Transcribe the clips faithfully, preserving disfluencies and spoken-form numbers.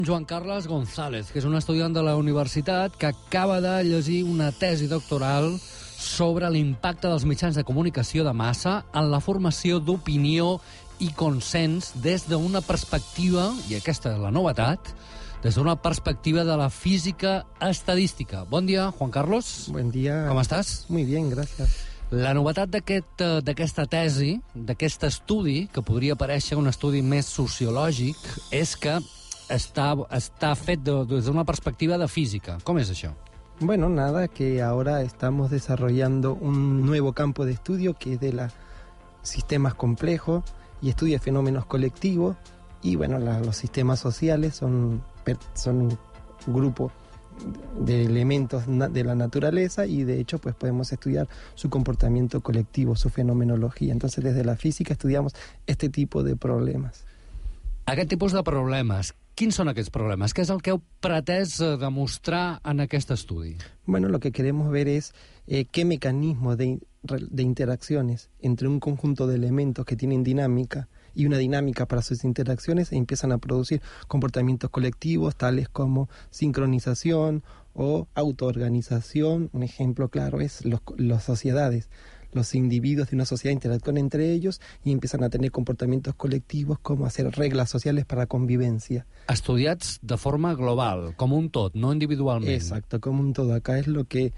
Joan Carles González, que és un estudiant de la universitat que acaba de llegir una tesi doctoral sobre l'impacte dels mitjans de comunicació de massa en la formació d'opinió i consens des d'una perspectiva, i aquesta és la novetat, des d'una perspectiva de la física estadística. Bon dia, Juan Carlos. Buen día. Com estàs? Muy bien, gracias. La novetat d'aquest, d'aquesta tesi, d'aquest estudi, que podria parèixer un estudi més sociològic, és que està, està fet des d'una perspectiva de física. Com és això? Bueno, nada, que ahora estamos desarrollando un nuevo campo de estudio que es de los sistemas complejos y estudia fenómenos colectivos. Y bueno, la, los sistemas sociales son, son un grupo de elementos de la naturaleza y de hecho pues podemos estudiar su comportamiento colectivo, su fenomenología. Entonces desde la física estudiamos este tipo de problemas. Aquest tipus de problemes, quins són aquests problemes? Què és el que heu pretès demostrar en aquest estudi? Bueno, lo que queremos ver es eh, qué mecanismos de, de interacciones entre un conjunto de elementos que tienen dinámica y una dinámica para sus interacciones empiezan a producir comportamientos colectivos tales como sincronización o autoorganización. Un ejemplo claro es los, las sociedades. Los individuos de una sociedad interactúan entre ellos y empiezan a tener comportamientos colectivos como hacer reglas sociales para convivencia. Estudiats de forma global, com un tot, no individualment. Exacto, como un todo. Acá es lo que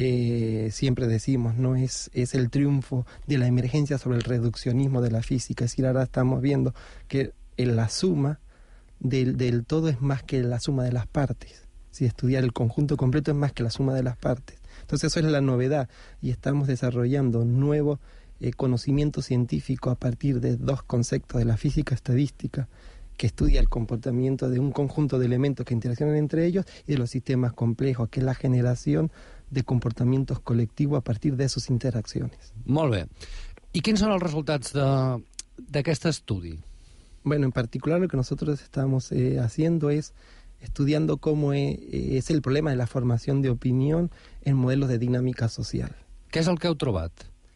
eh, siempre decimos, ¿no? Es, es el triunfo de la emergencia sobre el reduccionismo de la física. Es decir, ahora estamos viendo que la suma del, del todo es más que la suma de las partes. Si estudiar el conjunto completo es más que la suma de las partes. Entonces eso es la novedad y estamos desarrollando un nuevo eh, conocimiento científico a partir de dos conceptos de la física estadística que estudia el comportamiento de un conjunto de elementos que interaccionan entre ellos y de los sistemas complejos, que es la generación de comportamientos colectivos a partir de sus interacciones. Molt bé. I quins són els resultats d'aquest estudi? Bueno, en particular lo que nosotros estamos eh, haciendo es estudiando cómo es, es el problema de la formación de opinión en modelos de dinámica social. Què és el que heu trobat?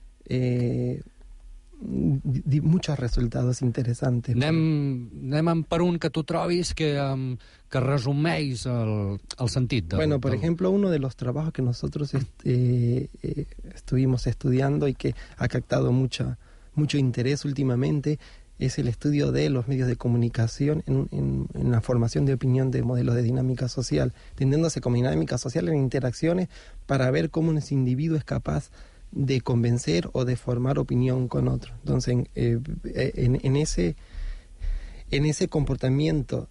Eh, di, muchos resultados interesantes. Anem, anem per un que tu trobis que, um, que resumeix el, el sentit. Del, bueno, por del... ejemplo, uno de los trabajos que nosotros est eh, eh, estuvimos estudiando y que ha captado mucha, mucho interés últimamente es el estudio de los medios de comunicación en, en, en la formación de opinión de modelos de dinámica social, entendiéndose como dinámica social en interacciones para ver cómo un individuo es capaz de convencer o de formar opinión con otro. Entonces, eh, en, en, ese, en ese comportamiento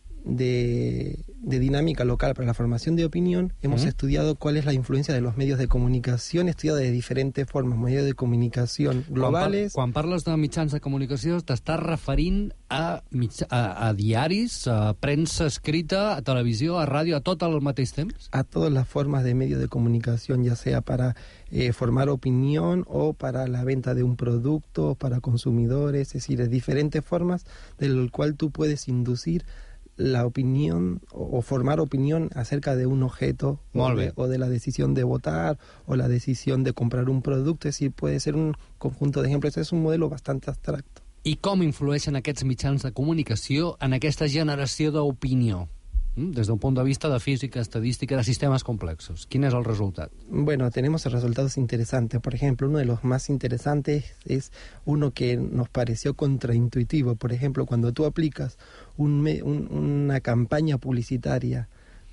de, de dinámica local para la formación de opinión, hemos uh-huh. estudiado cuál es la influencia de los medios de comunicación, estudiado de diferentes formas, medios de comunicación globales. Quan, par quan parles de mitjans de comunicació, t'estàs referint a, mitja, a, a diaris, a premsa escrita, a televisió, a ràdio, a tot al mateix temps? A todas las formas de medios de comunicación, ya sea para eh, formar opinión o para la venta de un producto, para consumidores, es decir, de diferentes formas del cual tú puedes inducir la opinión o formar opinión acerca de un objeto o de, o de la decisión de votar o la decisión de comprar un producto, es decir, puede ser un conjunto de ejemplos. Es un modelo bastante abstracto. I com influeixen aquests mitjans de comunicació en aquesta generació d'opinió? Des d'un punt de vista de física, estadística, de sistemas complexos. ¿Quién es el resultado? Bueno, tenemos resultados interesantes. Por ejemplo, uno de los más interesantes es uno que nos pareció contraintuitivo. Por ejemplo, cuando tú aplicas un, un, una campaña publicitaria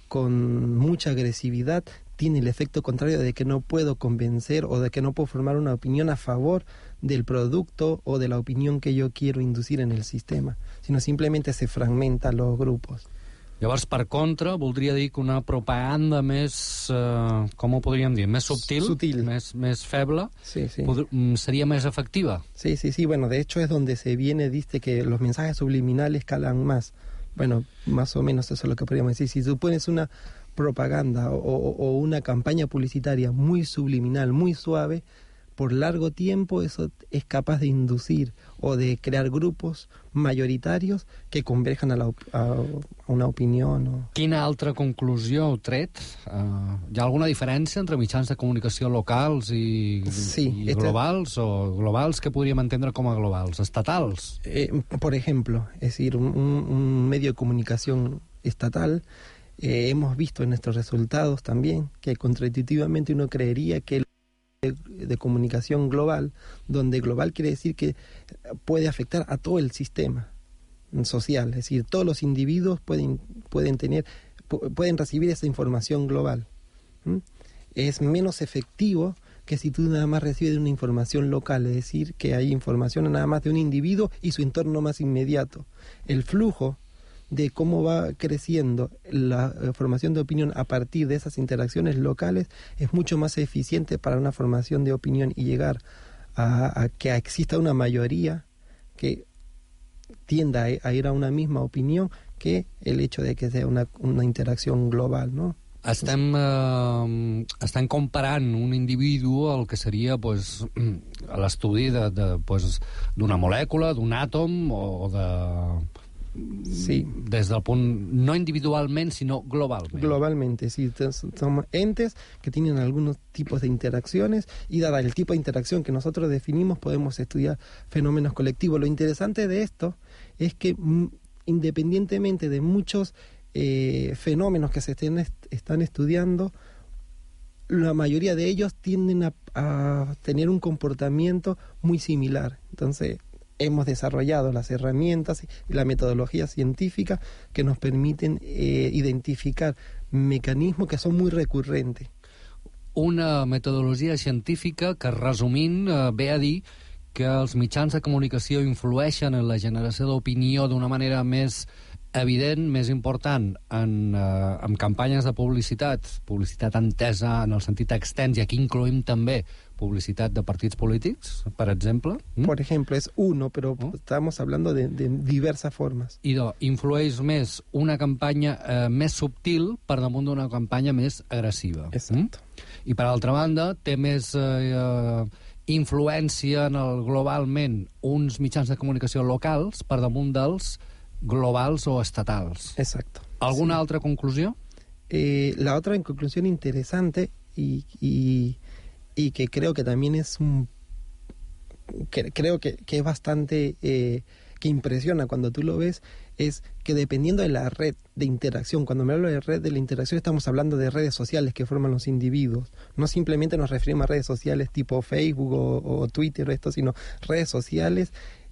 con mucha agresividad, tiene el efecto contrario de que no puedo convencer o de que no puedo formar una opinión a favor del producto o de la opinión que yo quiero inducir en el sistema, sino simplemente se fragmentan los grupos. Llavors, per contra, voldria dir que una propaganda més, eh, com ho podríem dir, més subtil, Sutil. més, més feble, sí, sí. Pod sería más efectiva. Sí, sí, sí. Bueno, de hecho es donde se viene, dice que los mensajes subliminales calan más. Bueno, más o menos eso es lo que podríamos decir. Si tú pones una propaganda o, o, o una campaña publicitaria muy subliminal, muy suave, por largo tiempo eso es capaz de inducir o de crear grupos mayoritarios que converjan a, la, a una opinión. O... Quina altra conclusió heu tret? Uh, hi ha alguna diferència entre mitjans de comunicació locals i, sí, i esta... globals, o globals que podríem entendre com a globals? Estatals? Eh, por ejemplo, es decir, un, un, un medio de comunicación estatal, eh, hemos visto en nuestros resultados también que contraintuitivamente uno creería que el de, de comunicación global, donde global quiere decir que puede afectar a todo el sistema social, es decir, todos los individuos pueden, pueden tener, pueden recibir esa información global. ¿Mm? Es menos efectivo que si tú nada más recibes una información local, es decir, que hay información nada más de un individuo y su entorno más inmediato. El flujo de cómo va creciendo la formación de opinión a partir de esas interacciones locales es mucho más eficiente para una formación de opinión y llegar a, a que exista una mayoría que tienda a ir a una misma opinión que el hecho de que sea una, una interacció global, no? Estem, eh, estem comparant un individu al que seria pues, l'estudi d'una de, de, pues, molècula, d'un àtom o de... Sí. Des del punt, no individualment, sino globalmente. Globalmente, sí. Somos entes que tienen algunos tipos de interacciones y dada el tipo de interacción que nosotros definimos podemos estudiar fenómenos colectivos. Lo interesante de esto es que m- independientemente de muchos eh, fenómenos que se estén est- están estudiando, la mayoría de ellos tienden a, a tener un comportamiento muy similar. Entonces, hemos desarrollado las herramientas y la metodología científica que nos permiten eh, identificar mecanismos que son muy recurrentes. Una metodologia científica que, resumint, eh, ve a dir que els mitjans de comunicació influeixen en la generació d'opinió d'una manera més evident, més important en, eh, en campanyes de publicitat, publicitat entesa en el sentit extens, i aquí incloïm també publicitat de partits polítics, per exemple. ¿Mm? Por ejemplo, es uno, pero ¿Oh? estamos hablando de, de diversas formas. I do, influeix més una campanya eh, més subtil per damunt d'una campanya més agressiva. Exacto. Mm? I per altra banda, té més eh, influència en el, globalment uns mitjans de comunicació locals per damunt dels globals o estatals. Exacto. ¿Alguna sí. otra conclusión? Eh, la otra conclusión interesante y, y, y que creo que también es un... Que, creo que, que es bastante... Eh, que impresiona cuando tú lo ves, es que dependiendo de la red de interacción, cuando me hablo de red de la interacción estamos hablando de redes sociales que forman los individuos, no simplemente nos referimos a redes sociales tipo Facebook o, o Twitter o esto, sino redes sociales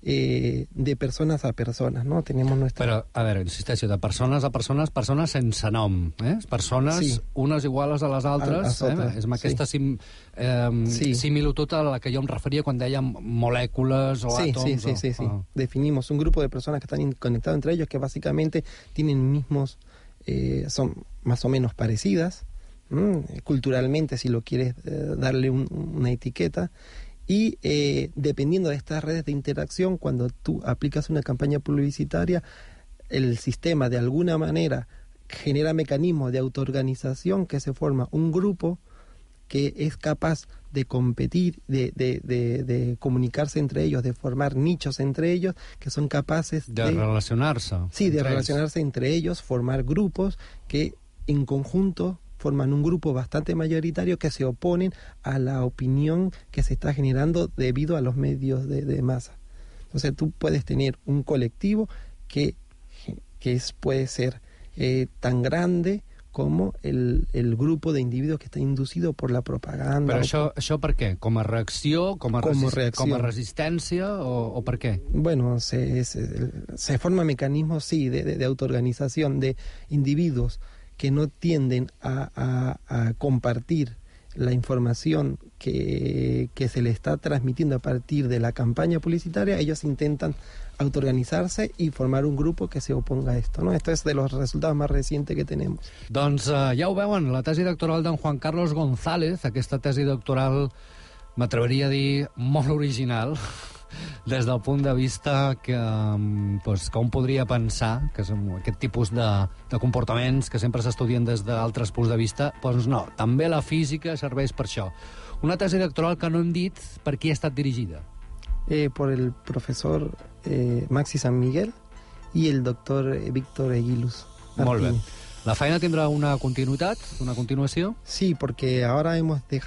eh, de personas a personas, ¿no? Tenemos nuestra... Però, a veure, insisteixo, de persones a persones, persones sense nom, eh? Persones sí. unes iguales a les altres, a, a eh? És amb aquesta sí. sim, eh, sí. similitud a la que jo em referia quan dèiem molècules o sí, àtoms. Sí, sí, sí, o... sí. Oh. Definimos un grupo de personas que están conectados entre ellos que básicamente tienen mismos, eh, son más o menos parecidas, ¿m? culturalmente, si lo quieres eh, darle un, una etiqueta. Y eh, dependiendo de estas redes de interacción, cuando tú aplicas una campaña publicitaria, el sistema de alguna manera genera mecanismos de autoorganización que se forma un grupo que es capaz de competir, de, de, de, de comunicarse entre ellos, de formar nichos entre ellos, que son capaces de... De relacionarse. Sí, de entre relacionarse ells. entre ellos, formar grupos que en conjunto forman un grupo bastante mayoritario que se oponen a la opinión que se está generando debido a los medios de, de masa. Entonces tú puedes tener un colectivo que, que es, puede ser eh, tan grande como el, el grupo de individuos que está inducido por la propaganda. Però això, això per què? Com a reacció? Com a, como resist reacción. Com a resistència? O, o per què? Bueno, se, se, se forman mecanismos, sí, de, de, de autoorganización de individuos que no tienden a, a, a compartir la información que, que se le está transmitiendo a partir de la campaña publicitaria. Ellos intentan autoorganizarse y formar un grupo que se oponga a esto, ¿no? Esto es de los resultados más recientes que tenemos. Doncs uh, ja ho veuen, la tesi doctoral d'en Juan Carlos González, aquesta tesi doctoral, m'atreveria a dir, molt original, des del punt de vista que, pues, que un podria pensar que són aquest tipus de, de comportaments que sempre s'estudien des d'altres punts de vista, doncs no, també la física serveix per això. Una tesi doctoral que no hem dit per qui ha estat dirigida. Eh, por el profesor eh, Maxi San Miguel y el doctor eh, Víctor Eguiluz. Molt bé. La feina tindrà una continuïtat, una continuació? Sí, porque ahora hemos dejado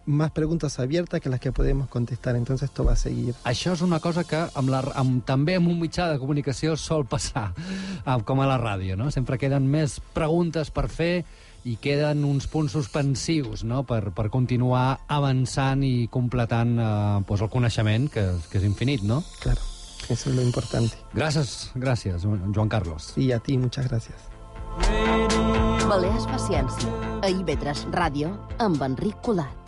más preguntas abiertas que las que podemos contestar, entonces esto va a seguir. Això és una cosa que amb la, amb, també amb un mitjà de comunicació sol passar, com a la ràdio, no? Sempre queden més preguntes per fer i queden uns punts suspensius, no?, per, per continuar avançant i completant eh, pues el coneixement, que, que és infinit, no? Claro, eso es lo importante. Gràcies, gràcies, Joan Carlos. Y a ti, muchas gracias. Balears Paciència, a I V tres Ràdio, amb Enric Colat.